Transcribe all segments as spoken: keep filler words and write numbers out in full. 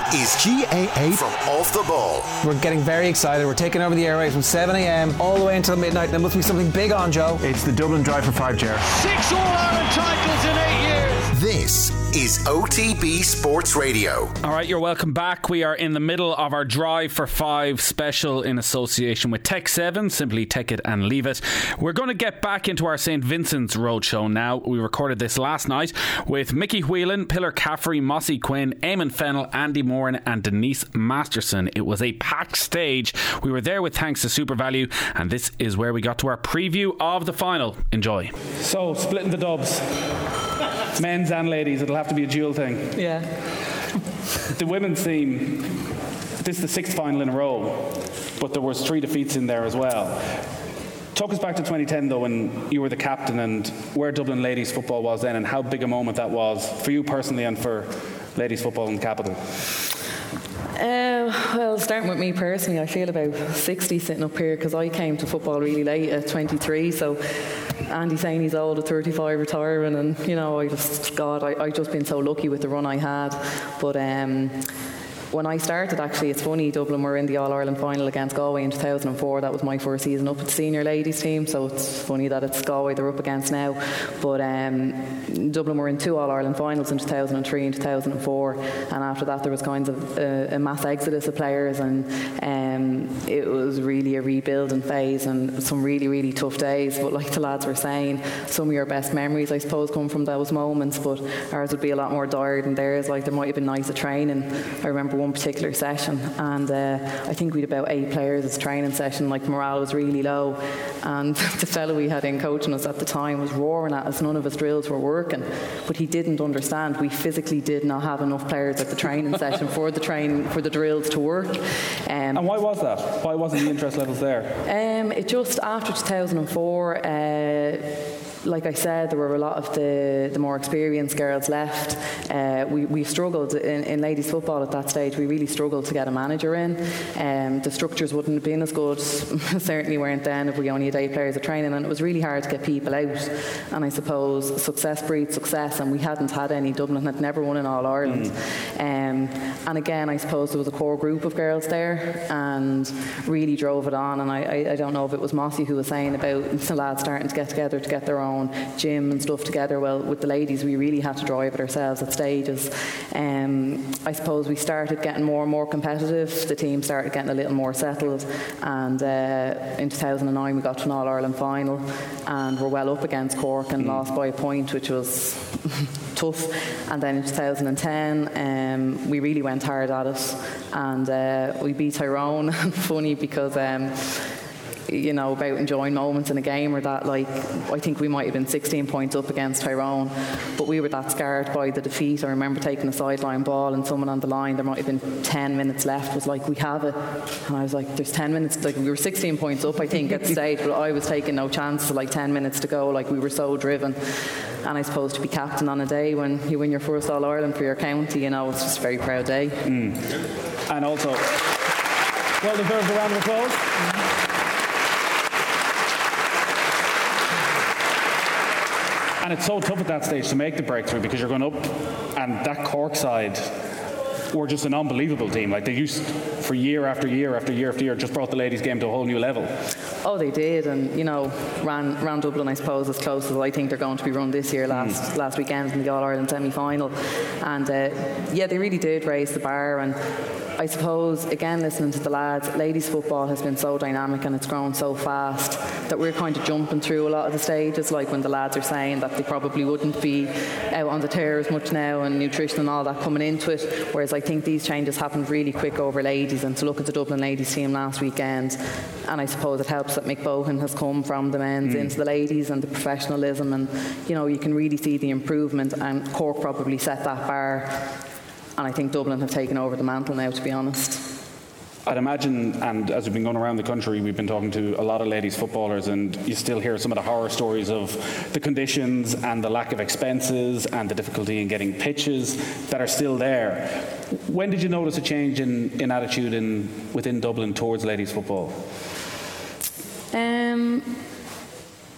is G A A from Off the Ball. We're getting very excited. We're taking over the airwaves from seven a.m. all the way until midnight. There must be something big on, Joe. It's the Dublin Drive for Five, Ger. Six All-Ireland titles in eight years. This is O T B Sports Radio. All right, you're welcome back. We are in the middle of our Drive for Five special in association with Tech seven. Simply take it and leave it. We're going to get back into our Saint Vincent's Roadshow now. We recorded this last night with Mickey Whelan, Pillar Caffrey, Mossy Quinn, Eamon Fennell, Andy Moran and Denise Masterson. It was a packed stage. We were there with thanks to Super Value, and this is where we got to our preview of the final. Enjoy. So, splitting the dubs. Men's and ladies, it'll have to be a dual thing. Yeah. The women's team, this is the sixth final in a row, but there was three defeats in there as well. Talk us back to twenty ten though, when you were the captain, and where Dublin ladies football was then, and how big a moment that was for you personally and for ladies football in the capital. Uh, well, starting with me personally, I feel about sixty sitting up here because I came to football really late at twenty-three, so Andy saying he's old at thirty-five retiring, and you know, I just, God, I, I just been so lucky with the run I had. But um, when I started, actually, it's funny, Dublin were in the All-Ireland final against Galway in two thousand four. That was my first season up at the senior ladies team, so it's funny that it's Galway they're up against now. But um, Dublin were in two All-Ireland finals in two thousand three and two thousand four, and after that there was kind of a, a mass exodus of players, and um, it was really a rebuilding phase and some really, really tough days. But like the lads were saying, some of your best memories, I suppose, come from those moments, but ours would be a lot more dire than theirs. Like, there might have been nights of training. I remember one particular session, and uh, I think we had about eight players at the training session. Like, morale was really low, and the fellow we had in coaching us at the time was roaring at us. None of his drills were working, but he didn't understand we physically did not have enough players at the training session for the training for the drills to work. Um, and why was that? Why wasn't the interest levels there? Um, it just after two thousand four. Uh, Like I said, there were a lot of the, the more experienced girls left. Uh, we, we struggled in, in ladies football at that stage. We really struggled to get a manager in. Um, the structures wouldn't have been as good, certainly weren't then, if we only had eight players of training, and it was really hard to get people out. And I suppose success breeds success, and we hadn't had any. Dublin had never won in All-Ireland. Mm. Um, and again, I suppose there was a core group of girls there and really drove it on. And I, I, I don't know if it was Mossy who was saying about the lads starting to get together to get their own gym and stuff together. Well, with the ladies, we really had to drive it ourselves at stages. Um, I suppose we started getting more and more competitive. The team started getting a little more settled, and uh, in two thousand nine we got to an All-Ireland final and were well up against Cork and mm. lost by a point, which was tough. And then in two thousand ten um, we really went hard at it, and uh, we beat Tyrone. Funny because um, you know, about enjoying moments in a game, or that, like, I think we might have been sixteen points up against Tyrone, but we were that scarred by the defeat. I remember taking a sideline ball and someone on the line, there might have been ten minutes left, was like, we have it, and I was like, there's ten minutes, like, we were sixteen points up I think at the stage, but I was taking no chance to like ten minutes to go. Like, we were so driven. And I suppose to be captain on a day when you win your first All-Ireland for your county, you know, it's just a very proud day. Mm. And also, well deserved a round of applause. Mm-hmm. And it's so tough at that stage to make the breakthrough, because you're going up, and that Cork side were just an unbelievable team. Like, they used, for year after year after year after year, just brought the ladies' game to a whole new level. Oh, they did, and you know, ran, ran Dublin, I suppose, as close as I think they're going to be run this year. Last mm. last weekend in the All-Ireland semi-final, and uh, yeah, they really did raise the bar. And I suppose, again, listening to the lads, ladies football has been so dynamic and it's grown so fast that we're kind of jumping through a lot of the stages. Like when the lads are saying that they probably wouldn't be out on the tear as much now, and nutrition and all that coming into it, whereas I think these changes happened really quick over ladies. And to look at the Dublin ladies team last weekend, and I suppose it helps that Mick Bohan has come from the men's mm. into the ladies, and the professionalism, and you know, you can really see the improvement, and Cork probably set that bar, and I think Dublin have taken over the mantle now, to be honest. I'd imagine, and as we've been going around the country, we've been talking to a lot of ladies footballers, and you still hear some of the horror stories of the conditions and the lack of expenses and the difficulty in getting pitches that are still there. When did you notice a change in, in attitude in, within Dublin towards ladies football? Um,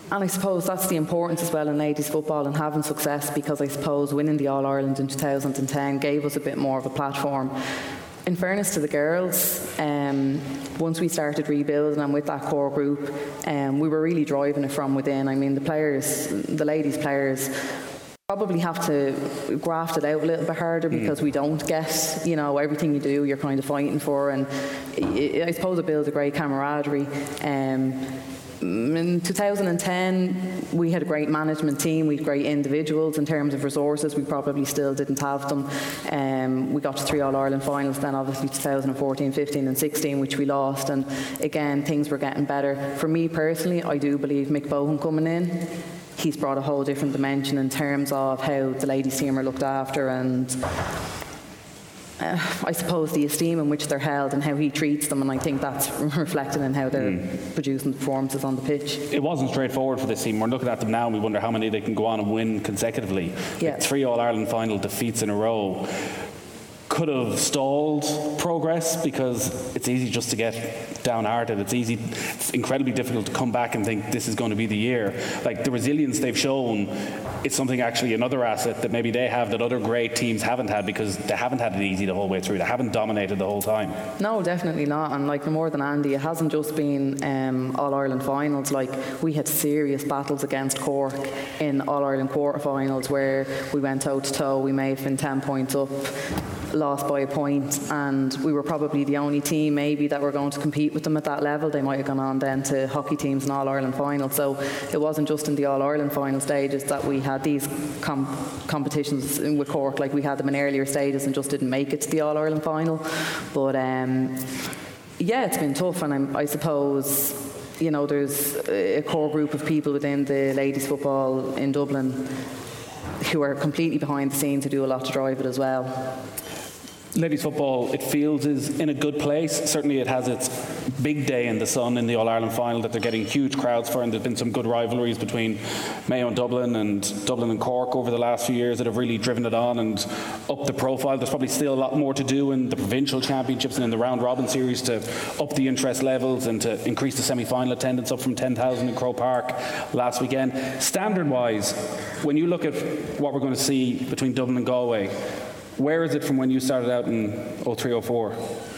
And I suppose that's the importance as well in ladies football and having success, because I suppose winning the All-Ireland in two thousand ten gave us a bit more of a platform. In fairness to the girls, um, once we started rebuilding and with that core group, um, we were really driving it from within. I mean, the players, the ladies players, probably have to graft it out a little bit harder, because mm. we don't get, you know, everything you do, you're kind of fighting for, and I suppose it builds a great camaraderie. Um, In two thousand ten, we had a great management team. We had great individuals. In terms of resources, we probably still didn't have them. Um, we got to three All-Ireland finals then, obviously two thousand fourteen, fifteen and sixteen, which we lost. And again, things were getting better. For me personally, I do believe Mick Bohan coming in, he's brought a whole different dimension in terms of how the ladies team are looked after, and Uh, I suppose the esteem in which they're held and how he treats them, and I think that's reflected in how they're mm. producing performances on the pitch. It wasn't straightforward for this team. We're looking at them now and we wonder how many they can go on and win consecutively. Yeah. Like three All-Ireland final defeats in a row could have stalled progress, because it's easy just to get downhearted. It's easy, it's incredibly difficult to come back and think this is going to be the year. Like, the resilience they've shown, it's something, actually another asset that maybe they have that other great teams haven't had, because they haven't had it easy the whole way through. They haven't dominated the whole time. No, definitely not. And like, more than Andy, it hasn't just been um, All-Ireland finals. Like, we had serious battles against Cork in All-Ireland quarterfinals where we went toe to toe. We may have been ten points up, lost by a point, and we were probably the only team maybe that were going to compete with them at that level. They might have gone on then to hockey teams and All-Ireland finals. So it wasn't just in the All-Ireland final stages that we had these com- competitions with Cork. Like, we had them in earlier stages and just didn't make it to the All-Ireland final. But um, yeah, it's been tough, and I'm, I suppose, you know, there's a core group of people within the ladies football in Dublin who are completely behind the scenes, who do a lot to drive it as well. Ladies football, it feels, is in a good place. Certainly it has its big day in the sun in the All-Ireland final that they're getting huge crowds for, and there's been some good rivalries between Mayo and Dublin and Dublin and Cork over the last few years that have really driven it on and upped the profile. There's probably still a lot more to do in the provincial championships and in the round robin series to up the interest levels and to increase the semi-final attendance up from ten thousand in Croke Park last weekend. Standard wise, when you look at what we're going to see between Dublin and Galway, where is it from when you started out in oh three oh four?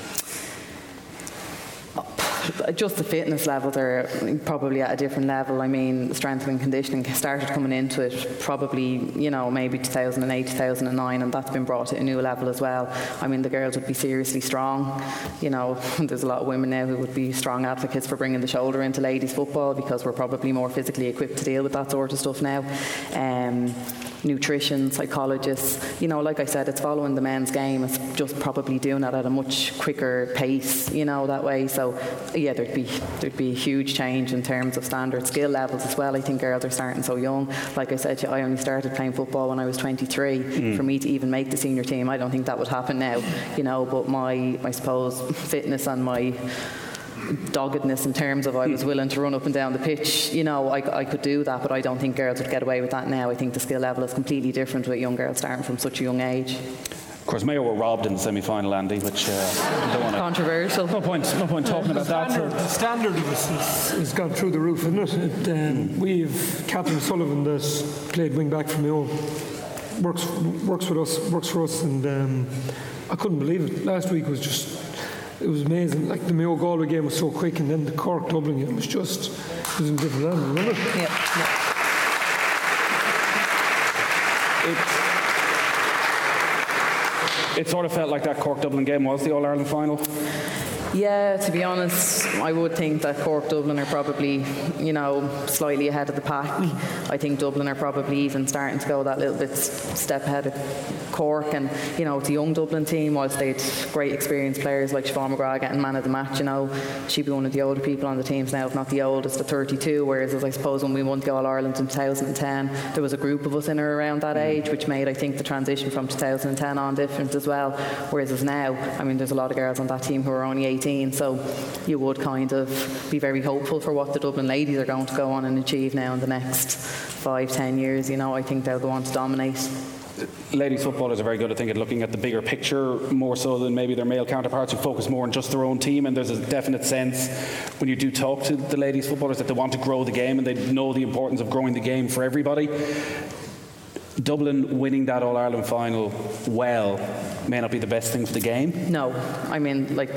Just the fitness level, they're probably at a different level. I mean, strength and conditioning started coming into it probably, you know, maybe two thousand eight, two thousand nine, and that's been brought to a new level as well. I mean, the girls would be seriously strong. You know, there's a lot of women now who would be strong advocates for bringing the shoulder into ladies football, because we're probably more physically equipped to deal with that sort of stuff now. Um, nutrition, psychologists, you know, like I said, it's following the men's game. It's just probably doing it at a much quicker pace, you know, that way. So yeah, there'd be there'd be a huge change in terms of standard skill levels as well. I think girls are starting so young. Like I said, I only started playing football when I was twenty-three. Mm. For me to even make the senior team, I don't think that would happen now, you know, but my, I suppose, fitness and my doggedness in terms of I was willing to run up and down the pitch, you know, I, I could do that, but I don't think girls would get away with that now. I think the skill level is completely different with young girls starting from such a young age. Of course, Mayo were robbed in the semi-final, Andy, which uh, don't want to... Controversial. No point, no point talking about that. Standard, the standard of us has, has gone through the roof, isn't it? it um, mm. We have Catherine Sullivan that played wing back for Mayo, works works with us, works for us, and um, I couldn't believe it. Last week was just... It was amazing. Like, the Mayo Galway game was so quick, and then the Cork Dublin game was just, it was in a different level, remember? Yeah. yeah. It, it sort of felt like that Cork Dublin game was the All Ireland final. Yeah, to be honest, I would think that Cork Dublin are probably, you know, slightly ahead of the pack. I think Dublin are probably even starting to go that little bit step ahead of Cork, and you know, it's a young Dublin team. Whilst they'd great experienced players like Siobhan McGrath getting man of the match, you know, she'd be one of the older people on the teams now, if not the oldest, at thirty-two. Whereas, as I suppose, when we won the All Ireland in two thousand ten, there was a group of us in or around that age, which made, I think, the transition from two thousand ten on different as well. Whereas as now, I mean, there's a lot of girls on that team who are only eighteen, so you would kind of be very hopeful for what the Dublin ladies are going to go on and achieve now in the next five, ten years. You know, I think they'll go on to dominate. ladies footballers are very good, I think, at looking at the bigger picture more so than maybe their male counterparts who focus more on just their own team. And there's a definite sense when you do talk to the ladies footballers that they want to grow the game and they know the importance of growing the game for everybody. Dublin winning that All-Ireland final well may not be the best thing for the game. No, I mean, like,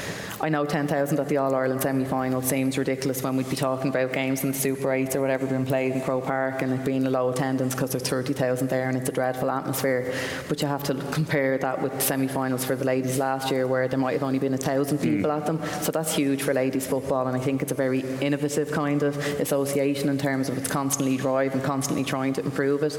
I know ten thousand at the All-Ireland semi-final seems ridiculous when we'd be talking about games in the Super eights or whatever being played in Croke Park and it being a low attendance because there's thirty thousand there and it's a dreadful atmosphere. But you have to compare that with the semi-finals for the ladies last year where there might have only been a thousand people mm. at them. So that's huge for ladies football, and I think it's a very innovative kind of association in terms of it's constantly driving, constantly trying to improve it.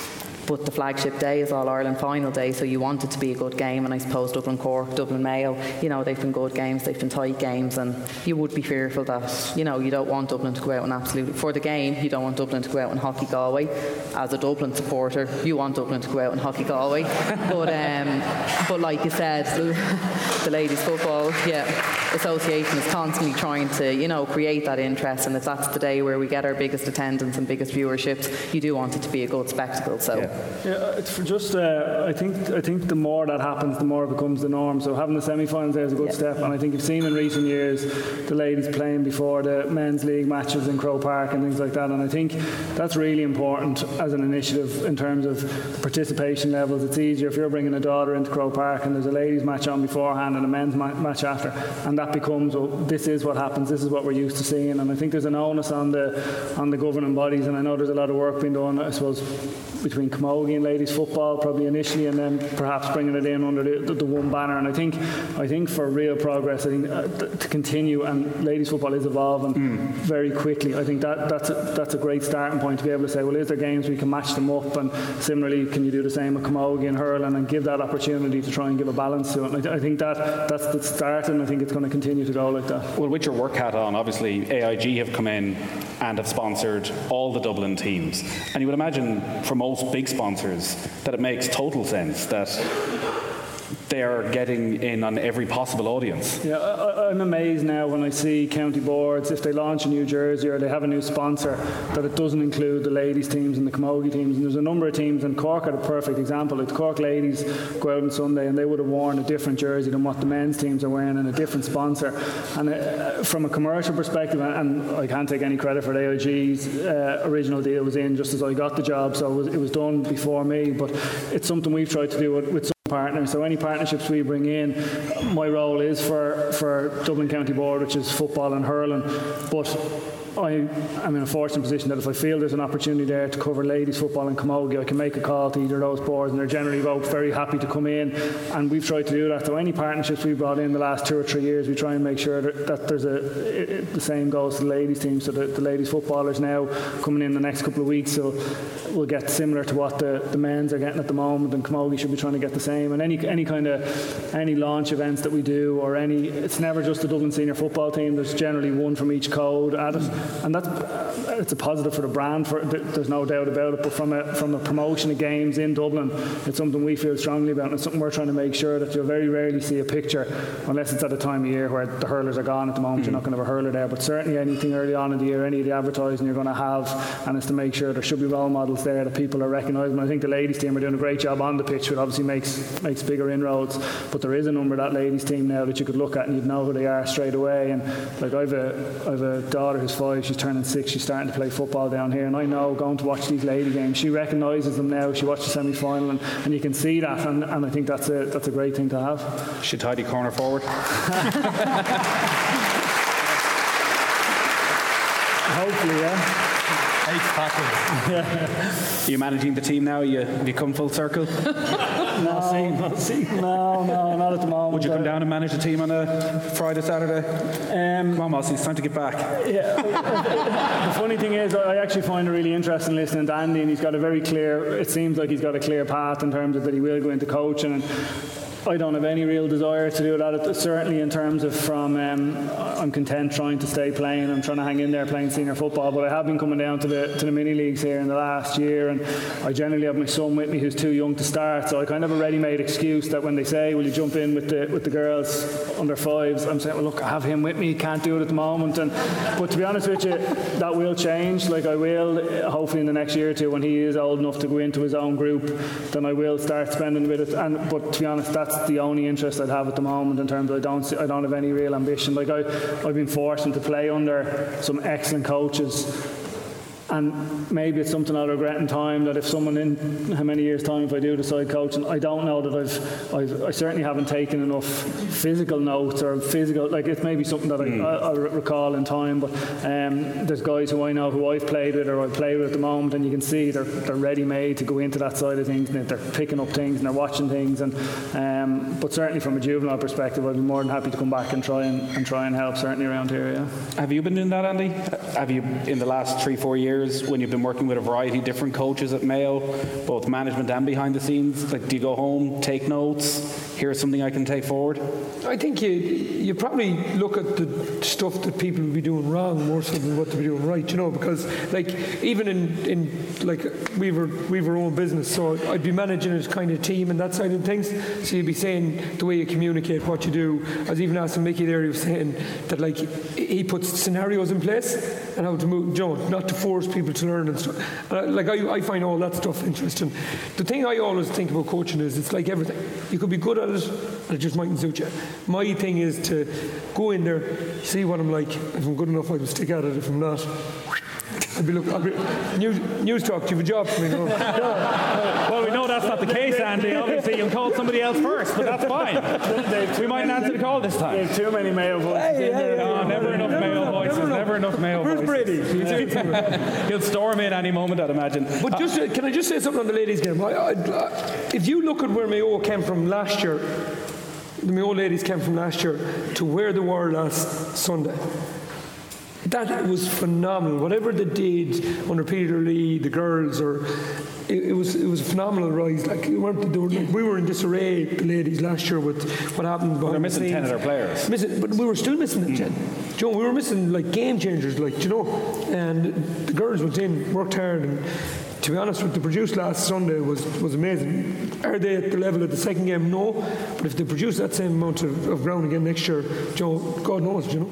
But the flagship day is All-Ireland final day, so you want it to be a good game. And I suppose Dublin Cork, Dublin Mayo, you know, they've been good games, they've been tight games, and you would be fearful that, you know, you don't want Dublin to go out and absolutely, for the game, you don't want Dublin to go out and hockey Galway. As a Dublin supporter, you want Dublin to go out and hockey Galway. but um, but like you said, the, the ladies football yeah, association is constantly trying to, you know, create that interest, and if that's the day where we get our biggest attendance and biggest viewerships, you do want it to be a good spectacle. So. Yeah. Yeah, it's for just. Uh, I think. I think the more that happens, the more it becomes the norm. So having the semi-finals there is a good yeah. step, and I think you've seen in recent years the ladies playing before the men's league matches in Croke Park and things like that. And I think that's really important as an initiative in terms of the participation levels. It's easier if you're bringing a daughter into Croke Park and there's a ladies match on beforehand and a men's ma- match after, and that becomes, well, this is what happens. This is what we're used to seeing. And I think there's an onus on the on the governing bodies, and I know there's a lot of work being done, I suppose, between Camogie and ladies football probably initially, and then perhaps bringing it in under the, the, the one banner. And I think I think for real progress, I think uh, th- to continue, and ladies football is evolving mm. very quickly. I think that that's a, that's a great starting point to be able to say, well, is there games we can match them up, and similarly can you do the same with Camogie and hurling, and give that opportunity to try and give a balance to it. And I, th- I think that that's the start, and I think it's going to continue to go like that. Well, with your work hat on, obviously A I G have come in and have sponsored all the Dublin teams, and you would imagine for most big sponsors that it makes total sense that they are getting in on every possible audience. Yeah, I, I'm amazed now when I see county boards, if they launch a new jersey or they have a new sponsor, that it doesn't include the ladies teams and the Camogie teams. And there's a number of teams, and Cork are the perfect example. Like the Cork ladies go out on Sunday and they would have worn a different jersey than what the men's teams are wearing, and a different sponsor. And uh, from a commercial perspective, and I can't take any credit for A I G's uh, original deal was in just as I got the job, so it was, it was done before me, but it's something we've tried to do with, with partners. So any partnerships we bring in, my role is for, for Dublin County Board, which is football and hurling, but I am in a fortunate position that if I feel there's an opportunity there to cover ladies football and Camogie, I can make a call to either of those boards, and they're generally both very happy to come in, and we've tried to do that. So any partnerships we've brought in the last two or three years, we try and make sure that, that there's a it, it, the same goes to the ladies team. So the, the ladies footballers now coming in the next couple of weeks, so we'll get similar to what the, the men's are getting at the moment, and Camogie should be trying to get the same. And any any kind of any launch events that we do, or any, it's never just the Dublin senior football team. There's generally one from each code at it, and that's it's a positive for the brand. For there's no doubt about it. But from a from a promotion of games in Dublin, it's something we feel strongly about, and it's something we're trying to make sure that you'll very rarely see a picture, unless it's at a time of year where the hurlers are gone. At the moment, mm. you're not going to have a hurler there. But certainly anything early on in the year, any of the advertising you're going to have, and it's to make sure there should be role models there that people are recognising. I think the ladies team are doing a great job on the pitch, which obviously makes makes bigger inroads. But there is a number of that ladies team now that you could look at and you'd know who they are straight away. And like I've a I've a daughter who's five, she's turning six, she's starting to play football down here, and I know going to watch these lady games, she recognises them now. She watched the semi-final, and, and you can see that, and, and I think that's a that's a great thing to have. Should tidy corner forward. Hopefully, yeah. Are you managing the team now? You have you come full circle? no, no, no, not at the moment. Would you come down and manage the team on a Friday, Saturday? Um, come on, Mossy, it's time to get back. Yeah. The funny thing is, I actually find it really interesting listening to Andy, and he's got a very clear, it seems like he's got a clear path in terms of that he will go into coaching. And I don't have any real desire to do that. Certainly in terms of from, um, I'm content trying to stay playing. I'm trying to hang in there playing senior football. But I have been coming down to the to the mini leagues here in the last year, and I generally have my son with me who's too young to start. So I kind of have a ready-made excuse that when they say, "Will you jump in with the with the girls under fives?" I'm saying, "Well, look, I have him with me. Can't do it at the moment." And but to be honest with you, that will change. Like I will, hopefully in the next year or two, when he is old enough to go into his own group, then I will start spending a bit of. And but to be honest, that's the only interest I'd have at the moment in terms of I don't see, I don't have any real ambition. Like I, I've been forced into play under some excellent coaches, and maybe it's something I'll regret in time, that if someone in how many years' time if I do decide coaching, I don't know that I've, I've I certainly haven't taken enough physical notes or physical, like it may be something that mm. I, I'll recall in time, but um, there's guys who I know who I've played with or I play with at the moment, and you can see they're, they're ready made to go into that side of things, and they're picking up things and they're watching things, and um, but certainly from a juvenile perspective I'd be more than happy to come back and try and, and try and help, certainly around here. Yeah. Have you been doing that, Andy? Have you in the last three four years when you've been working with a variety of different coaches at Mayo, both management and behind the scenes, like do you go home, take notes, here's something I can take forward? I think you you probably look at the stuff that people will be doing wrong more so than what they'll be doing right, you know, because like even in, in like we were we were own business, so I'd be managing a kind of team and that side of things, so you'd be saying the way you communicate, what you do. I was even asking Mickey there, he was saying that like he puts scenarios in place and how to move, you know, not to force people to learn and stuff. And I, like I, I find all that stuff interesting. The thing I always think about coaching is it's like everything. You could be good at it and it just mightn't suit you. My thing is to go in there, see what I'm like. If I'm good enough, I will stick at it. If I'm not, I'll be looking. I'll be, news, news talk, do you have a job for me? No. No. Well, we know that's not the case, Andy. Obviously, you called somebody else first, but that's fine. We mightn't answer the call this time. They have too many Mayo voices. Hey, hey, no, never enough Mayo voices. Never, never enough Mayo Where's voices. Where's Brady? He'll storm in any moment, I'd imagine. But just uh, can I just say something on the ladies' game? I, I, I, if you look at where Mayo came from last year, the Mayo ladies came from last year to where they were last Sunday. That was phenomenal. Whatever they did under Peter Lee, the girls, or it, it was it was a phenomenal rise. Like we weren't, they were, like, we were in disarray, the ladies, last year with what happened. They're missing the ten of their players. Missing, but we were still missing them, Jen. Mm. You know, we were missing like game changers, like you know. And the girls went in, worked hard, and to be honest, what they produced last Sunday was, was amazing. Are they at the level of the second game? No. But if they produce that same amount of, of ground again next year, you know, God knows, you know.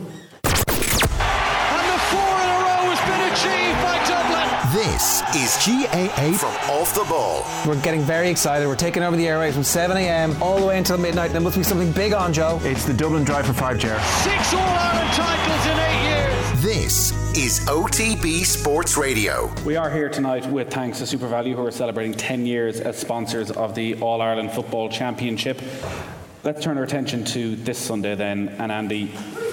Achieved by Dublin. This is G A A from Off the Ball. We're getting very excited. We're taking over the airwaves from seven a.m. all the way until midnight. There must be something big on, Joe. It's the Dublin Drive for Five, Ger. Six All-Ireland titles in eight years. This is O T B Sports Radio. We are here tonight with thanks to SuperValu, who are celebrating ten years as sponsors of the All-Ireland Football Championship. Let's turn our attention to this Sunday then, and Andy,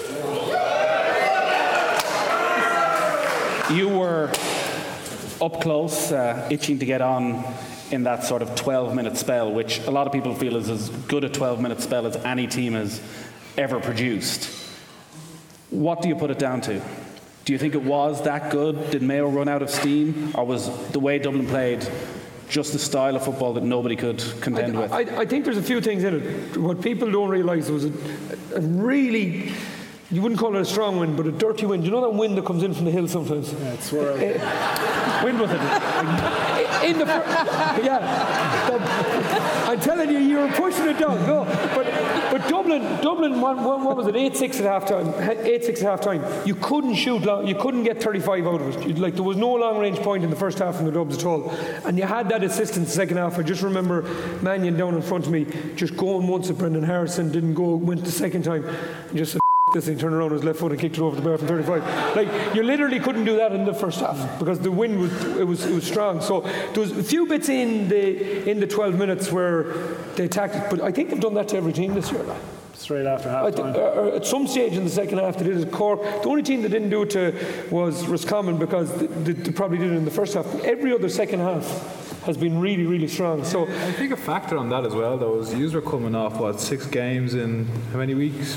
you were up close, uh, itching to get on in that sort of twelve minute spell, which a lot of people feel is as good a twelve minute spell as any team has ever produced. What do you put it down to? Do you think it was that good? Did Mayo run out of steam? Or was the way Dublin played just the style of football that nobody could contend I, with? I, I think there's a few things in it. What people don't realise was a, a really... You wouldn't call it a strong wind, but a dirty wind. You know that wind that comes in from the hill sometimes? Yeah, it's swirl. Uh, wind was it? In the fir- yeah. The, I'm telling you, you were pushing it down. No, but but Dublin, Dublin, what, what was it? eight six at half time. eight six at half time. You couldn't shoot long. You couldn't get thirty-five out of it. You'd, like there was no long range point in the first half from the Dubs at all. And you had that assist in the second half. I just remember Mannion down in front of me, just going once at Brendan Harrison, didn't go, went the second time, and just said, this thing, turned around on his left foot and kicked it over the bar from thirty-five. Like you literally couldn't do that in the first half because the wind was it was it was strong. So there was a few bits in the in the twelve minutes where they attacked it, but I think they've done that to every team this year. Straight after half time. Uh, at some stage in the second half, they did it at Cork. The only team that didn't do it to was Roscommon because they, they, they probably did it in the first half. But every other second half has been really, really strong. So I think a factor on that as well, though, is you were coming off what six games in how many weeks?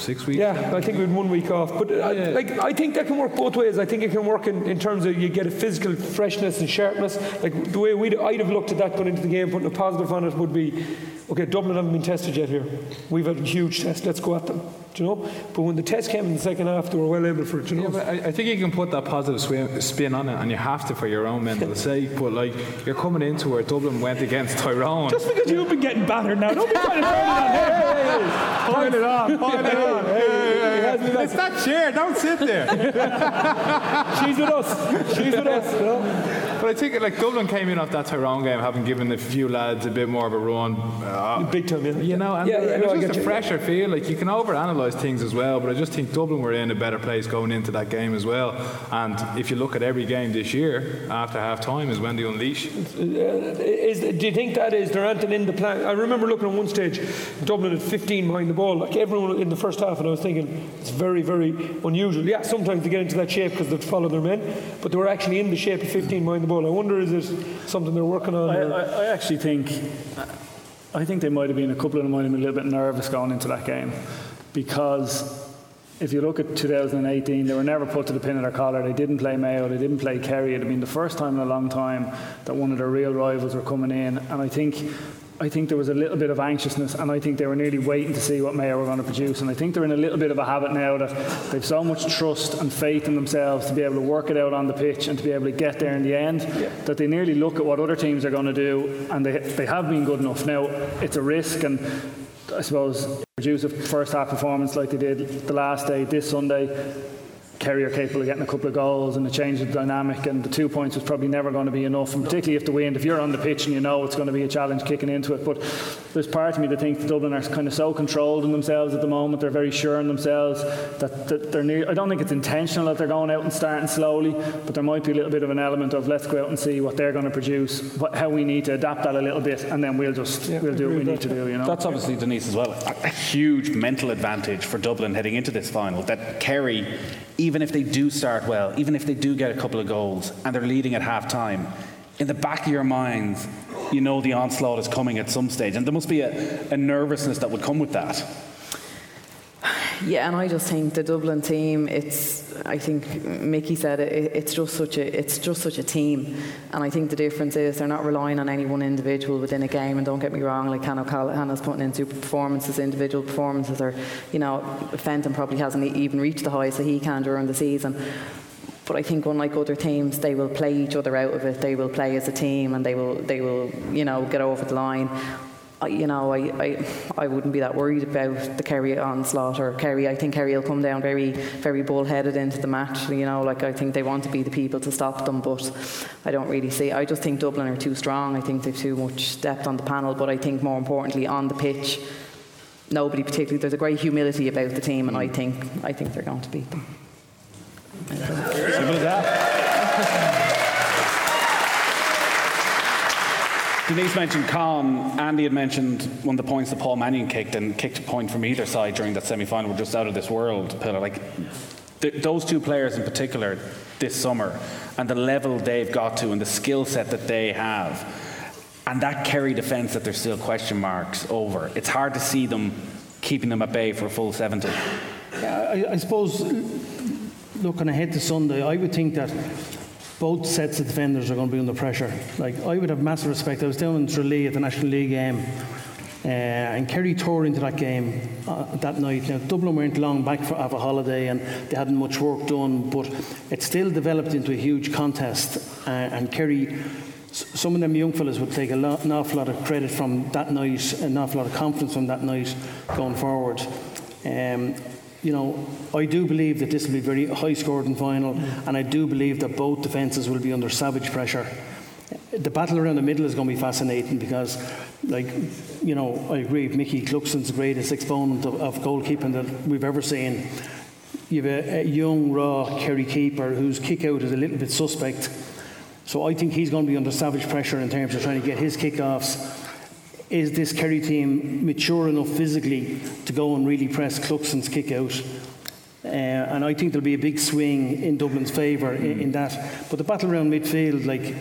six weeks. Yeah, I think we had one week off. But uh, yeah. like, I think that can work both ways. I think it can work in, in terms of you get a physical freshness and sharpness. Like the way we'd, I'd have looked at that going into the game, putting a positive on it would be, okay, Dublin haven't been tested yet here. We've had a huge test. Let's go at them. Do you know? But when the test came in the second half, they were well able for it. Do you know? Yeah, but I, I think you can put that positive swim, spin on it, and you have to for your own mental sake. But like, you're coming into where Dublin went against Tyrone. Just because you've been getting battered now, don't be trying to turn it on. Pile it on, pile it on. Hey, hey, hey. It's that chair. Don't sit there. She's with us. She's with us. You know? But I think like Dublin came in off that Tyrone game, having given a few lads a bit more of a run. Uh, Big time, yeah. You know, and yeah, yeah, it no, was just a you. fresher feel. Like you can overanalyze things as well, but I just think Dublin were in a better place going into that game as well. And if you look at every game this year, after half time is when they unleash. Uh, is, do you think that is there anything in the plan? I remember looking at one stage, Dublin had fifteen behind the ball, like everyone in the first half, and I was thinking it's very, very unusual. Yeah, sometimes they get into that shape because they follow their men, but they were actually in the shape of fifteen behind the ball. I wonder, is it something they're working on? I, I, I actually think I think they might have been a couple of them might have been a little bit nervous going into that game, because if you look at two thousand eighteen, they were never put to the pin of their collar. They didn't play Mayo, they didn't play Kerry. It had been the first time in a long time that one of their real rivals were coming in, and I think I think there was a little bit of anxiousness, and I think they were nearly waiting to see what Mayo were going to produce. And I think they're in a little bit of a habit now that they've so much trust and faith in themselves to be able to work it out on the pitch and to be able to get there in the end, yeah. that they nearly look at what other teams are going to do, and they they have been good enough. Now, it's a risk, and I suppose produce a first half performance like they did the last day, this Sunday. Kerry are capable of getting a couple of goals and a change of dynamic, and the two points was probably never going to be enough, and particularly if the wind, if you're on the pitch and you know it's going to be a challenge kicking into it. But there's part of me that thinks Dublin are kind of so controlled in themselves at the moment, they're very sure in themselves that, that they're near, I don't think it's intentional that they're going out and starting slowly, but there might be a little bit of an element of let's go out and see what they're going to produce, what, how we need to adapt that a little bit, and then we'll just yeah, we'll do what we need to do, you know. That's obviously, Denise, as well, a, a huge mental advantage for Dublin heading into this final, that Kerry, even if they do start well, even if they do get a couple of goals and they're leading at half time, in the back of your minds you know the onslaught is coming at some stage, and there must be a, a nervousness that would come with that. Yeah, and I just think the Dublin team, it's, I think Mickey said it, it's just such a it's just such a team, and I think the difference is they're not relying on any one individual within a game. And don't get me wrong, like Can O'Callaghan is putting in super performances, individual performances, or, you know, Fenton probably hasn't even reached the highs that he can during the season. But I think unlike other teams, they will play each other out of it. They will play as a team, and they will they will you know get over the line. I, you know, I, I I wouldn't be that worried about the Kerry onslaught or Kerry. I think Kerry will come down very very bull-headed into the match. You know, like I think they want to be the people to stop them, but I don't really see. I just think Dublin are too strong. I think they've too much depth on the panel. But I think more importantly on the pitch, nobody particularly. There's a great humility about the team, and I think I think they're going to beat them. Simple as that. Denise mentioned Con. Andy had mentioned one of the points that Paul Mannion kicked, and kicked a point from either side during that semi-final were just out of this world. Pillar, like th- those two players in particular this summer, and the level they've got to, and the skill set that they have, and that Kerry defence that there's still question marks over. It's hard to see them keeping them at bay for a full seventy. Yeah, I, I suppose looking ahead to Sunday, I would think that both sets of defenders are going to be under pressure. Like, I would have massive respect. I was down in Tralee at the National League game, uh, and Kerry tore into that game uh, that night. Now, Dublin weren't long back for, of a holiday, and they hadn't much work done, but it still developed into a huge contest. Uh, and Kerry, some of them young fellas would take a lot, an awful lot of credit from that night, an awful lot of confidence from that night going forward. Um, You know, I do believe that this will be a very high-scoring final, mm. and I do believe that both defences will be under savage pressure. The battle around the middle is going to be fascinating because, like, you know, I agree with Mickey, Cluxton's the greatest exponent of, of goalkeeping that we've ever seen. You have a, a young, raw Kerry keeper whose kick-out is a little bit suspect. So I think he's going to be under savage pressure in terms of trying to get his kick-offs. Is this Kerry team mature enough physically to go and really press Cluxton's kick out? Uh, and I think there'll be a big swing in Dublin's favour in, in that. But the battle around midfield, like,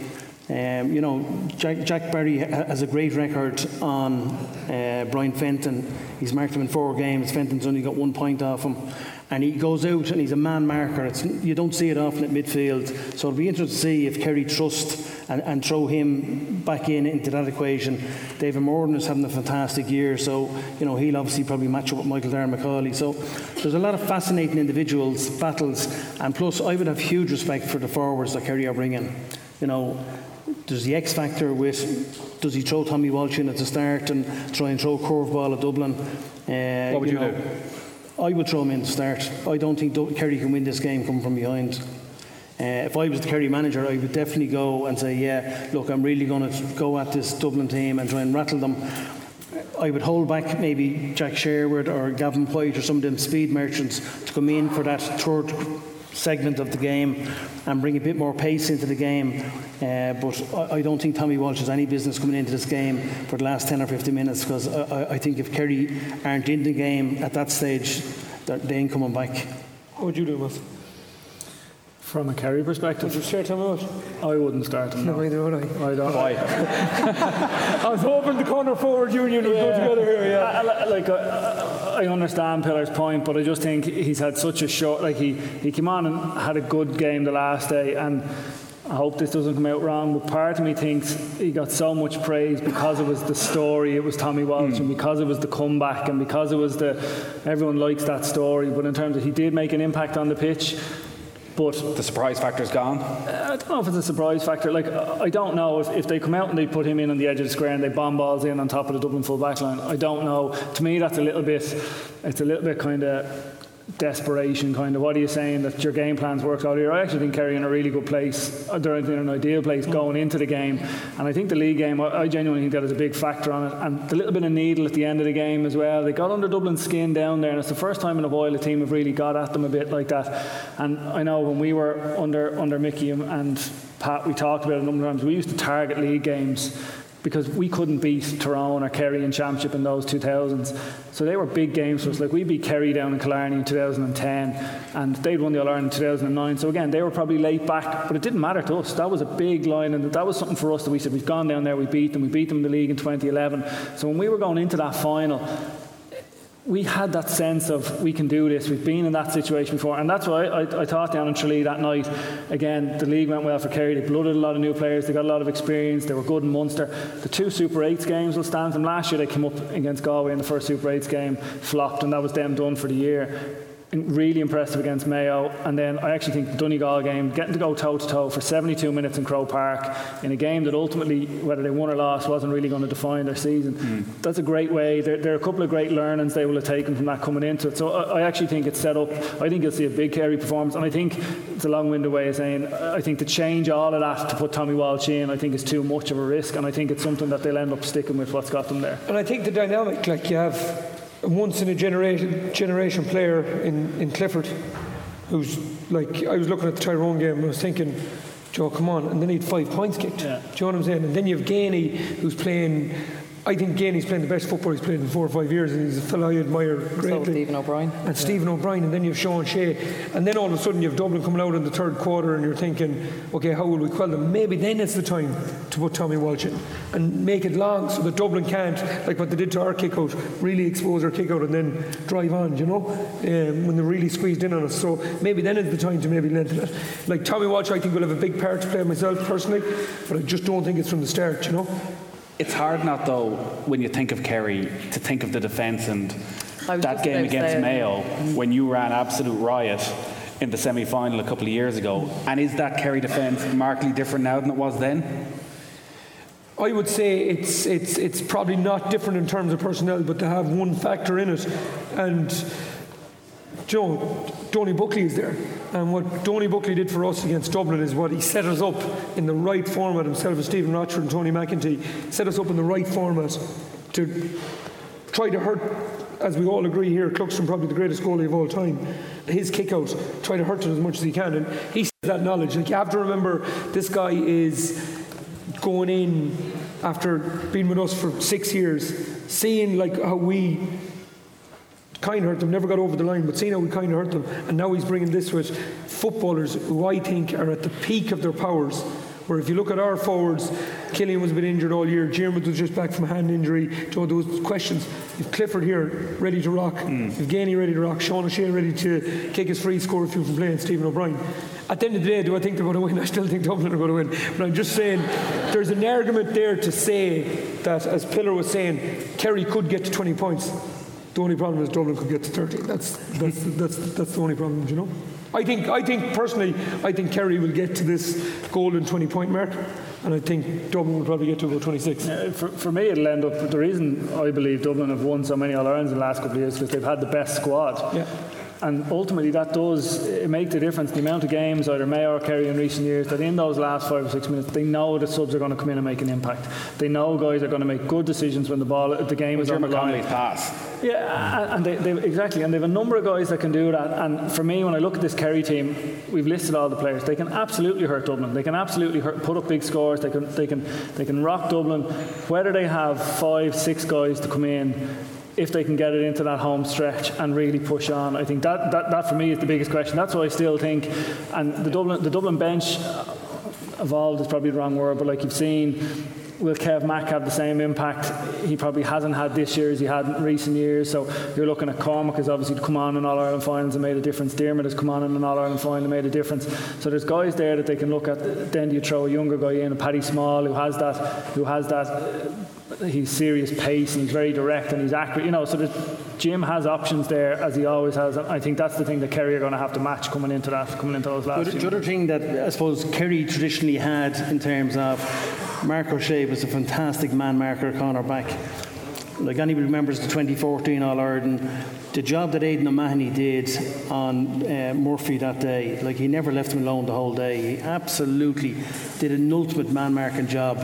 Um, you know, Jack, Jack Barry has a great record on uh, Brian Fenton. He's marked him in four games. Fenton's only got one point off him. And he goes out and he's a man marker. It's, you don't see it often at midfield. So it'll be interesting to see if Kerry trust and, and throw him back in into that equation. David Morden is having a fantastic year. So, you know, he'll obviously probably match up with Michael Darren-McCauley. So there's a lot of fascinating individuals, battles. And plus, I would have huge respect for the forwards that Kerry are bringing. You know, there's the X factor with, does he throw Tommy Walsh in at the start and try and throw a curveball at Dublin? Uh, what would you, you know, do? I would throw him in to start. I don't think Kerry can win this game coming from behind. Uh, if I was the Kerry manager, I would definitely go and say, yeah, look, I'm really going to go at this Dublin team and try and rattle them. I would hold back maybe Jack Sherwood or Gavin White or some of them speed merchants to come in for that third segment of the game and bring a bit more pace into the game. Uh, but I, I don't think Tommy Walsh has any business coming into this game for the last ten or fifteen minutes, because I, I think if Kerry aren't in the game at that stage, they ain't coming back. What would you do, Matt? From a Kerry perspective, would you start him out? I wouldn't start him. No, no. either would I. I don't. Why? I was hoping the corner forward union would yeah. go together here. Yeah. I, I, like I, I understand Pillar's point, but I just think he's had such a short. Like he, he came on and had a good game the last day, and I hope this doesn't come out wrong, but part of me thinks he got so much praise because it was the story, it was Tommy Walsh, mm. and because it was the comeback, and because it was the everyone likes that story. But in terms of he did make an impact on the pitch. But the surprise factor's gone. Uh, I don't know if it's a surprise factor. Like I don't know if, if they come out and they put him in on the edge of the square and they bomb balls in on top of the Dublin full back line. I don't know. To me, that's a little bit. It's a little bit kind of desperation. Kind of. What are you saying that your game plans worked out here? I actually think Kerry in a really good place. They're in an ideal place going into the game, and I think the league game. I, I genuinely think that is a big factor on it. And the little bit of needle at the end of the game as well. They got under Dublin's skin down there, and it's the first time in a while a team have really got at them a bit like that. And I know when we were under under Mickey and Pat, we talked about it a number of times. We used to target league games because we couldn't beat Tyrone or Kerry in Championship in those two thousands. So they were big games for us. Like we beat Kerry down in Killarney in two thousand ten, and they'd won the All-Ireland in two thousand nine. So again, they were probably late back, but it didn't matter to us. That was a big line, and that was something for us that we said, we've gone down there, we beat them. We beat them in the league in twenty eleven. So when we were going into that final, we had that sense of we can do this. We've been in that situation before, and that's why I, I, I thought down in Tralee that night. Again, the league went well for Kerry. They blooded a lot of new players. They got a lot of experience. They were good in Munster. The two Super eights games will stand them. Last year they came up against Galway in the first Super eights game, flopped, and that was them done for the year. Really impressive against Mayo. And then I actually think the Donegal game, getting to go toe to toe for seventy-two minutes in Croke Park in a game that ultimately, whether they won or lost, wasn't really going to define their season. Mm. That's a great way. There, there are a couple of great learnings they will have taken from that coming into it. So I, I actually think it's set up. I think you'll see a big Kerry performance, and I think it's a long-winded way of saying I think to change all of that to put Tommy Walsh in, I think is too much of a risk, and I think it's something that they'll end up sticking with what's got them there. And I think the dynamic, like you have once in a generation generation player in, in Clifford, who's like, I was looking at the Tyrone game and I was thinking, Joe, come on, and then he had five points kicked. Yeah. Do you know what I'm saying? And then you have Gainey, who's playing, I think Gainey's playing the best football he's played in four or five years, and he's a fellow I admire greatly. So Stephen O'Brien. And yeah. Stephen O'Brien, and then you have Sean Shea, and then all of a sudden you have Dublin coming out in the third quarter, and you're thinking, okay, how will we quell them? Maybe then it's the time to put Tommy Walsh in and make it long so that Dublin can't, like what they did to our kick out, really expose our kick out and then drive on, you know, um, when they really squeezed in on us. So maybe then is the time to maybe lengthen it. Like Tommy Walsh, I think will have a big part to play myself personally, but I just don't think it's from the start, you know. It's hard not, though, when you think of Kerry, to think of the defence and that game against Mayo when you ran absolute riot in the semi-final a couple of years ago. And is that Kerry defence markedly different now than it was then? I would say it's it's it's probably not different in terms of personnel, but to have one factor in it. And Joe, Donny Buckley is there, and what Donny Buckley did for us against Dublin is what he set us up in the right format. Himself and Stephen Rochford and Tony McEntee set us up in the right format to try to hurt, as we all agree here, Cluxton probably the greatest goalie of all time. His kick out, try to hurt it as much as he can, and he has that knowledge. Like, you have to remember, this guy is going in after being with us for six years, seeing like how we kind of hurt them, never got over the line, but seeing how we kind of hurt them, and now he's bringing this with footballers who I think are at the peak of their powers, Where if you look at our forwards, Killian was a bit injured all year, Diarmuid was just back from a hand injury. Joe, there was questions. You've Clifford here, ready to rock. Mm. You've Gainey ready to rock. Sean O'Shea ready to kick his free, score a few from playing. Stephen O'Brien. At the end of the day, do I think they're going to win? I still think Dublin are going to win. But I'm just saying, there's an argument there to say that, as Pillar was saying, Kerry could get to twenty points. The only problem is Dublin could get to thirty. That's that's that's that's the only problem, you know. I think I think personally, I think Kerry will get to this golden twenty point mark, and I think Dublin will probably get to about twenty-six. Uh, for, for me, it'll end up. The reason I believe Dublin have won so many All-Irelands in the last couple of years is because they've had the best squad. Yeah. And ultimately, that does make the difference. The amount of games either Mayo or Kerry in recent years that in those last five or six minutes, they know the subs are going to come in and make an impact. They know guys are going to make good decisions when the ball, the game is on the line. Pass. Yeah, and they, they exactly, and they have a number of guys that can do that. And for me, when I look at this Kerry team, we've listed all the players. They can absolutely hurt Dublin. They can absolutely hurt, put up big scores. They can, they can, they can rock Dublin. Whether they have five, six guys to come in, if they can get it into that home stretch and really push on, I think that, that, that for me is the biggest question. That's why I still think, and the Dublin the Dublin bench evolved is probably the wrong word, but like you've seen, will Kev Mack have the same impact? He probably hasn't had this year as he had in recent years. So you're looking at Cormac has obviously come on in All-Ireland finals and made a difference. Diarmuid has come on in an All-Ireland final and made a difference. So there's guys there that they can look at. Then you throw a younger guy in, a Paddy Small, who has that, who has that. Uh, he's serious pace and he's very direct and he's accurate. You know, so Jim has options there as he always has. I think that's the thing that Kerry are going to have to match coming into that, coming into those last. But the other thing that I suppose Kerry traditionally had in terms of Mark O'Shea was a fantastic man marker cornerback. Like anybody remembers the twenty fourteen All-Ireland, the job that Aidan O'Mahony did on uh, Murphy that day, like he never left him alone the whole day. He absolutely did an ultimate man marking job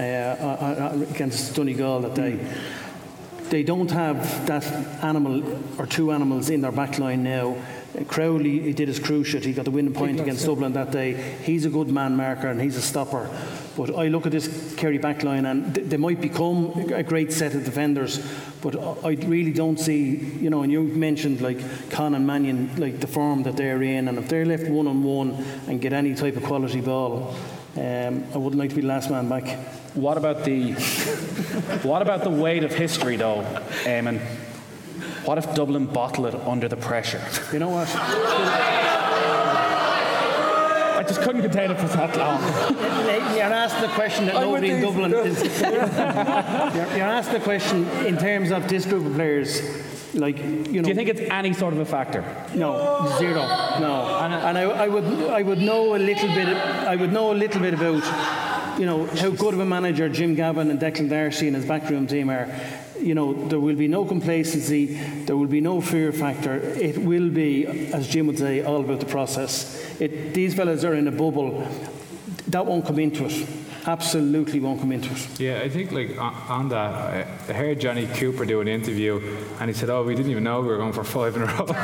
uh, against Donegal that day. Mm. They don't have that animal or two animals in their back line now. Crowley, he did his cruciate, he got the winning point against Dublin that day. He's a good man marker and he's a stopper. But I look at this Kerry backline and th- they might become a great set of defenders, but I really don't see, you know, and you mentioned like Con and Mannion, like the form that they're in, and if they're left one on one and get any type of quality ball, um, I wouldn't like to be the last man back. What about the what about the weight of history though, Eamon? What if Dublin bottle it under the pressure? You know what? I just couldn't contain it for that long. You're asking the question that nobody in Dublin is. you're, you're asking the question in terms of this group of players. Like, you know, do you think it's any sort of a factor? No, zero. No, and, and I, I would, I would know a little bit. I would know a little bit about, you know, how good of a manager Jim Gavin and Declan Darcy and his backroom team are. You know, there will be no complacency, there will be no fear factor. It will be, as Jim would say, all about the process. It, these fellas are in a bubble. That won't come into it. Absolutely won't come into it. Yeah, I think like on, on that, I heard Johnny Cooper do an interview and he said, oh, we didn't even know we were going for five in a row. The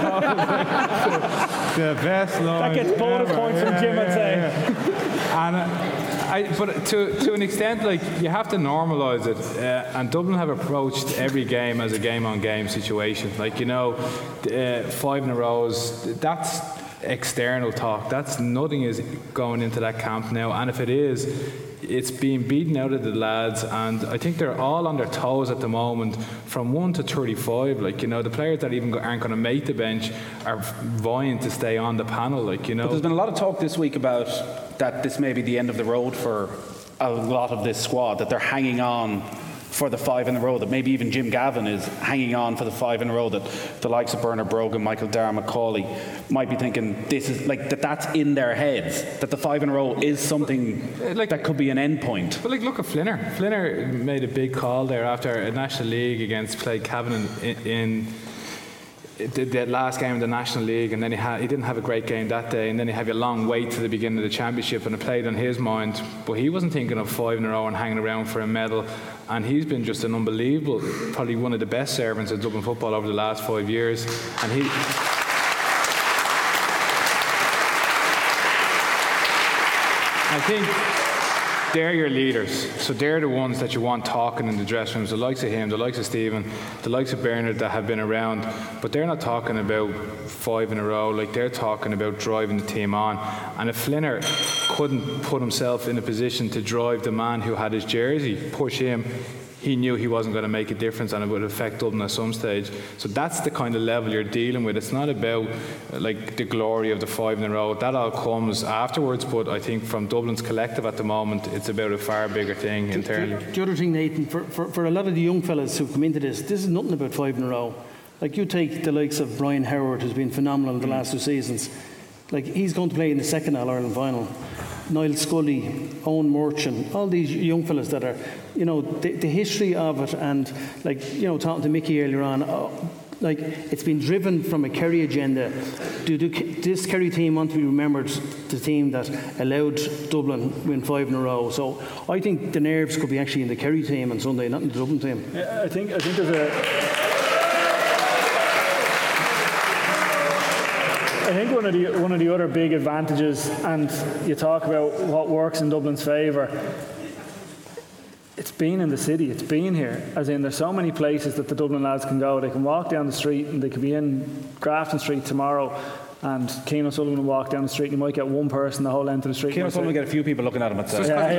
best line. That gets bonus points from Jim, I'd say. And uh, I, but to to an extent, like you have to normalise it, uh, and Dublin have approached every game as a game-on-game situation. Like you know, uh, five in a row, that's external talk. That's nothing is going into that camp now, and if it is, it's being beaten out of the lads, and I think they're all on their toes at the moment, from one to thirty-five. Like you know, the players that even aren't going to make the bench are vying to stay on the panel. Like you know, but there's been a lot of talk this week about that this may be the end of the road for a lot of this squad, that they're hanging on for the five in a row, that maybe even Jim Gavin is hanging on for the five in a row, that the likes of Bernard Brogan, Michael Dara, Macaulay might be thinking this is like that that's in their heads, that the five in a row is something like, that could be an end point. But like look at Flinner. Flinner made a big call there after a National League against Play Cavan in, in the, the last game of the National League, and then he had he didn't have a great game that day, and then he had a long wait to the beginning of the championship, and it played on his mind. But he wasn't thinking of five in a row and hanging around for a medal, and he's been just an unbelievable, probably one of the best servants of Dublin football over the last five years, and he. I think they're your leaders. So they're the ones that you want talking in the dressing rooms, the likes of him, the likes of Stephen, the likes of Bernard that have been around. But they're not talking about five in a row, like they're talking about driving the team on. And if Flinner couldn't put himself in a position to drive the man who had his jersey, push him, he knew he wasn't going to make a difference and it would affect Dublin at some stage. So that's the kind of level you're dealing with. It's not about uh, like the glory of the five in a row. That all comes afterwards, but I think from Dublin's collective at the moment, it's about a far bigger thing internally. The, the other thing, Nathan, for, for, for a lot of the young fellas who've come into this, this is nothing about five in a row. Like you take the likes of Brian Howard, who's been phenomenal in the last two seasons. Like he's going to play in the second All-Ireland final. Niall Scully, Owen Merchant, all these young fellas that are, you know, the, the history of it, and like, you know, talking to Mickey earlier on, uh, like it's been driven from a Kerry agenda. Do, do this Kerry team want to be remembered the team that allowed Dublin win five in a row? So I think the nerves could be actually in the Kerry team on Sunday, not in the Dublin team. Yeah, I think I think there's a. I think one of the one of the other big advantages, and you talk about what works in Dublin's favour, it's been in the city, it's been here. As in, there's so many places that the Dublin lads can go. They can walk down the street and they could be in Grafton Street tomorrow, and Cian O'Sullivan will walk down the street and you might get one person the whole length of the street. Cian O'Sullivan will get a few people looking at him at the Yeah,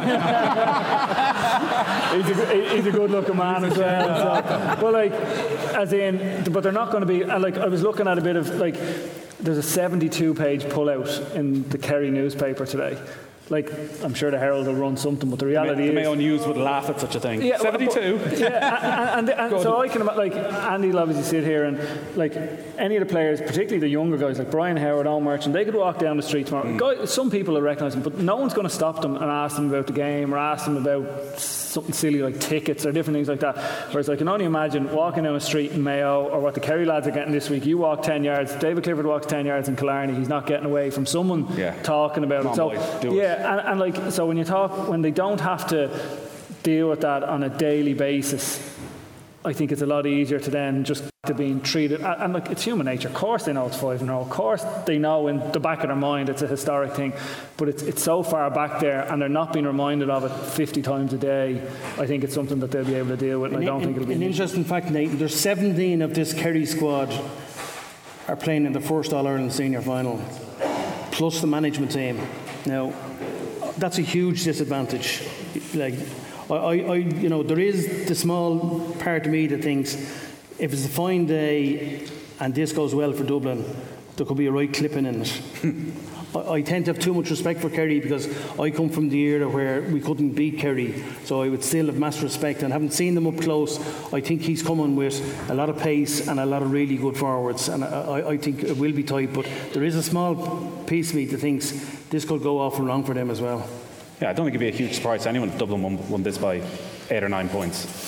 yeah. he's, a, he's a good looking man as well. So. But like, as in, but they're not going to be, like, I was looking at a bit of, like, there's a seventy-two page pullout in the Kerry newspaper today. Like, I'm sure the Herald will run something, but the reality the is... The Mayo News would laugh at such a thing. Yeah, seventy-two? But, yeah, and, and, and, and so I can, like, Andy will obviously sit here and, like, any of the players, particularly the younger guys, like Brian Howard, Owen Merchant, they could walk down the street tomorrow. Mm. Guys, some people will recognise them, but no one's going to stop them and ask them about the game or ask them about something silly like tickets or different things like that. Whereas I can only imagine walking down a street in Mayo, or what the Kerry lads are getting this week. You walk ten yards, David Clifford walks ten yards in Killarney, he's not getting away from someone yeah. talking about Come it. So, boys, do yeah, and, and like, so when you talk, when they don't have to deal with that on a daily basis, I think it's a lot easier to then just to being treated, and, and like, it's human nature. Of course they know it's five in a row. Of course they know in the back of their mind it's a historic thing, but it's it's so far back there, and they're not being reminded of it fifty times a day. I think it's something that they'll be able to deal with, and, and I don't in, think it'll be an interesting fact, Nathan. There's seventeen of this Kerry squad are playing in the first All-Ireland senior final, plus the management team. Now, that's a huge disadvantage. Like, I, I, you know, there is the small part of me that thinks if it's a fine day and this goes well for Dublin, there could be a right clipping in it. I, I tend to have too much respect for Kerry because I come from the era where we couldn't beat Kerry, so I would still have mass respect. And having seen them up close, I think he's coming with a lot of pace and a lot of really good forwards, and I, I think it will be tight. But there is a small piece of me that thinks this could go awful wrong for them as well. Yeah, I don't think it'd be a huge surprise to anyone if Dublin won, won this by eight or nine points.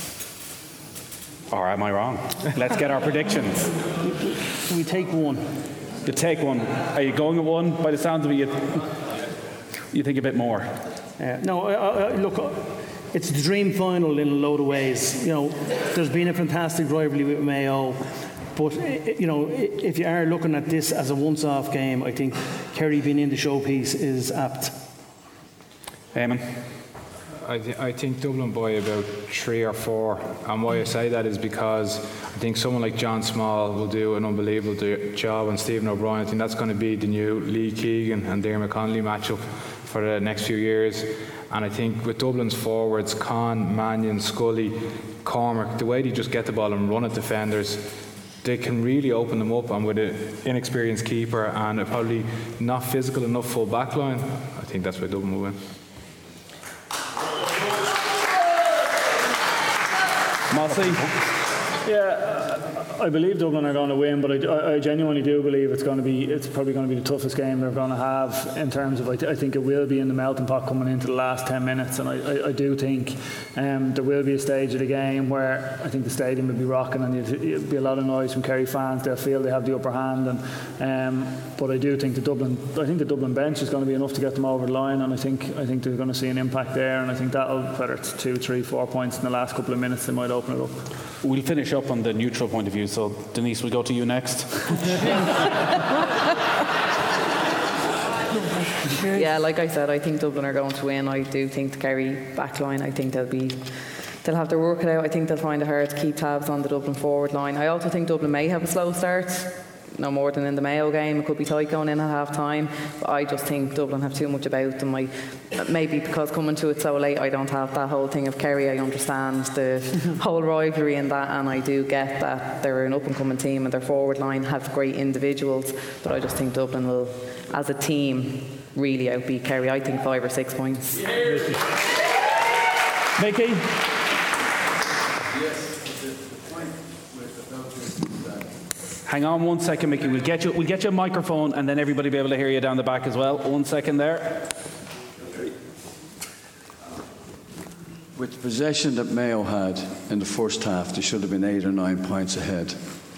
Or am I wrong? Let's get our predictions. Can we take one? You take one. Are you going at one? By the sounds of it, you, you think a bit more. Uh, no, I, I, look, it's the dream final in a load of ways. You know, there's been a fantastic rivalry with Mayo, but you know, if you are looking at this as a once-off game, I think Kerry being in the showpiece is apt. Eamon? I, th- I think Dublin by about three or four, and why I say that is because I think someone like John Small will do an unbelievable do- job, and Stephen O'Brien, I think that's going to be the new Lee Keegan and Dermot Connolly matchup for the next few years. And I think with Dublin's forwards, Con, Mannion, Scully, Cormac, the way they just get the ball and run at defenders, they can really open them up, and with an inexperienced keeper and a probably not physical enough full back line, I think that's why Dublin will win. Mossy? Yeah, I believe Dublin are going to win, but I, I genuinely do believe it's going to be, it's probably going to be the toughest game they're going to have in terms of, I, th- I think it will be in the melting pot coming into the last ten minutes, and I, I, I do think um, there will be a stage of the game where I think the stadium will be rocking, and it'll be a lot of noise from Kerry fans. They'll feel they have the upper hand, and um, but I do think the Dublin, I think the Dublin bench is going to be enough to get them over the line, and I think I think they're going to see an impact there, and I think that'll, whether it's two, three, four points in the last couple of minutes, they might open it up. We'll finish up on the neutral point of view, so Denise, we'll go to you next. Yeah, like I said, I think Dublin are going to win. I do think the Kerry backline, I think they'll be they'll have to work it out. I think they'll find it hard to keep tabs on the Dublin forward line. I also think Dublin may have a slow start. No more than in the Mayo game. It could be tight going in at half time, but I just think Dublin have too much about them. I, maybe because coming to it so late, I don't have that whole thing of Kerry. I understand the whole rivalry in that, and I do get that they're an up and coming team and their forward line have great individuals, but I just think Dublin will, as a team, really outbeat Kerry. I think five or six points. Mickey? Hang on one second, Mickey. We'll get you. We'll get you a microphone, and then everybody will be able to hear you down the back as well. One second there. With the possession that Mayo had in the first half, they should have been eight or nine points ahead.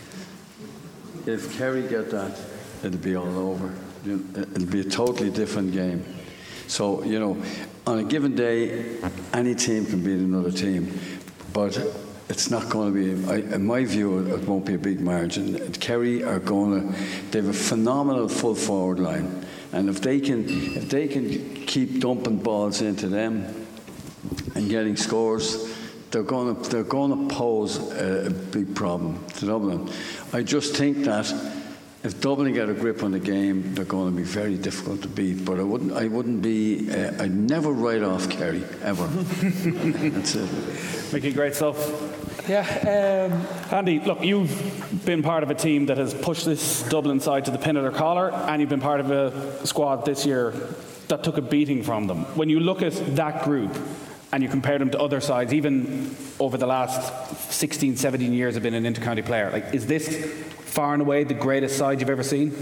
If Kerry get that, it'll be all over. It'll be a totally different game. So, you know, on a given day, any team can beat another team, but it's not going to be, I, in my view, it won't be a big margin. Kerry are going to, they have a phenomenal full forward line, and if they can, if they can keep dumping balls into them and getting scores, they're going to, they're going to pose a, a big problem to Dublin. I just think that if Dublin get a grip on the game, they're going to be very difficult to beat. But I wouldn't, I wouldn't be, uh, I'd never write off Kerry ever. That's it. Mickey, great stuff. Yeah, um, Andy, look, you've been part of a team that has pushed this Dublin side to the pin of their collar, and you've been part of a squad this year that took a beating from them. When you look at that group and you compare them to other sides, even over the last sixteen, seventeen years of being an intercounty player, like, is this far and away the greatest side you've ever seen?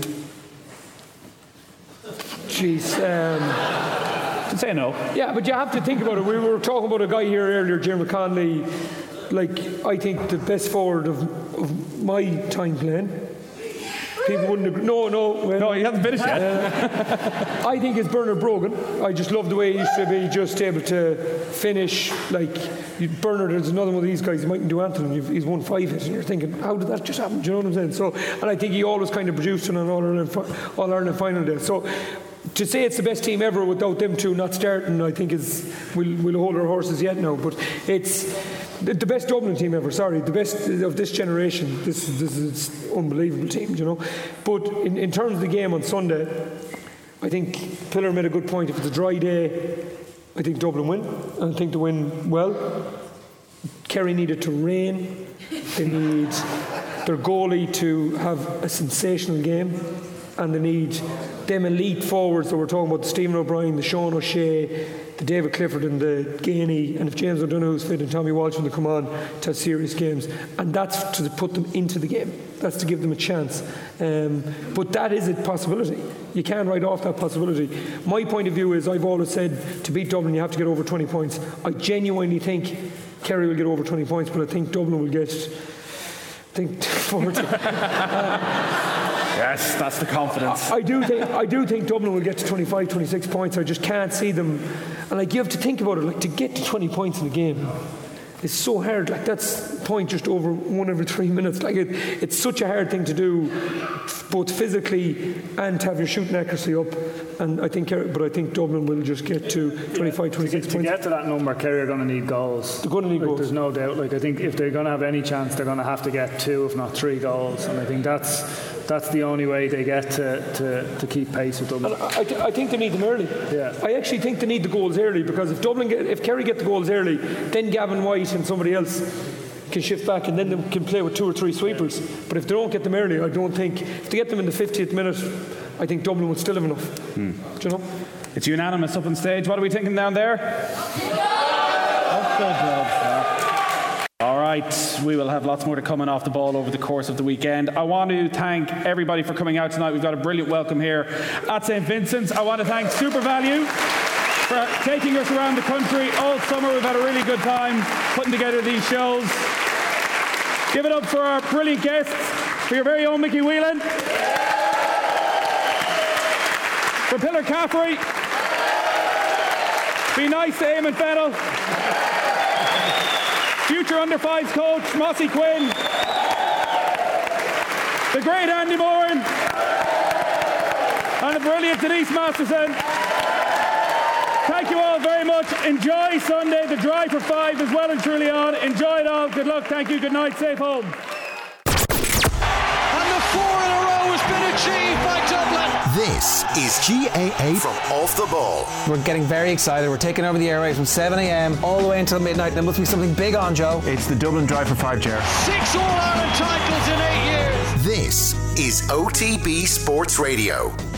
Jeez. Um, Say no. Yeah, but you have to think about it. We were talking about a guy here earlier, Jim Conley. Like, I think the best forward of, of my time playing. People wouldn't agree. No, no. Well, no, he hasn't finished yet. Uh, I think it's Bernard Brogan. I just love the way he used to be just able to finish. Like, Bernard is another one of these guys, he mightn't do anything, and he's won five hits, and you're thinking, how did that just happen? Do you know what I'm saying? So, and I think he always kind of produced on an All-Ireland, All-Ireland final day. So, to say it's the best team ever without them two not starting, I think is, we'll, we'll hold our horses yet now, but it's the, the best Dublin team ever, sorry, the best of this generation. This, this is an unbelievable team, you know. But in, in terms of the game on Sunday, I think Pillar made a good point. If it's a dry day, I think Dublin win, and I think they win well. Kerry needed to rain. They need their goalie to have a sensational game, and they need them elite forwards that we're talking about, the Stephen O'Brien, the Sean O'Shea, the David Clifford and the Gainey, and if James O'Donoghue's fit and Tommy Walsh when they come on to have serious games, and that's to put them into the game, that's to give them a chance. Um, but that is a possibility. You can't write off that possibility. My point of view is, I've always said, to beat Dublin you have to get over twenty points. I genuinely think Kerry will get over twenty points, but I think Dublin will get, I think, forty. uh, Yes, that's the confidence. I, I do think I do think Dublin will get to twenty-five, twenty-six points. I just can't see them. And like, you have to think about it, like, to get to twenty points in a game is so hard. Like, that's a point just over one every three minutes. Like, it, it's such a hard thing to do, both physically and to have your shooting accuracy up. And I think, but I think Dublin will just get to twenty-five, twenty-six to points. To get to that number, Kerry are going to need goals. They're going to need like, goals. There's no doubt. Like, I think if they're going to have any chance, they're going to have to get two, if not three goals. And I think that's that's the only way they get to, to, to keep pace with Dublin. And I, th- I think they need them early. Yeah. I actually think they need the goals early, because if Dublin get, if Kerry get the goals early, then Gavin White and somebody else can shift back, and then they can play with two or three sweepers. But if they don't get them early, I don't think, if they get them in the fiftieth minute, I think Dublin will still have enough. Hmm. Do you know? It's unanimous up on stage. What are we thinking down there? That's good job. All right, we will have lots more to come in off the ball over the course of the weekend. I want to thank everybody for coming out tonight. We've got a brilliant welcome here at Saint Vincent's. I want to thank SuperValu for taking us around the country all summer. We've had a really good time putting together these shows. Give it up for our brilliant guests, for your very own Mickey Whelan, for Pillar Caffrey. Be nice to Eamon Fennell. Future under fives coach Mossy Quinn. The great Andy Moran. And the brilliant Denise Masterson. Thank you all very much. Enjoy Sunday, the drive for five is well and truly on. Enjoy it all. Good luck. Thank you. Good night. Safe home. And the four in a row has been achieved by Dublin. This is G A A from Off the Ball. We're getting very excited. We're taking over the airwaves from seven a.m. all the way until midnight. There must be something big on, Joe. It's the Dublin Drive for Five, Ger. Six All-Ireland titles in eight years. This is O T B Sports Radio.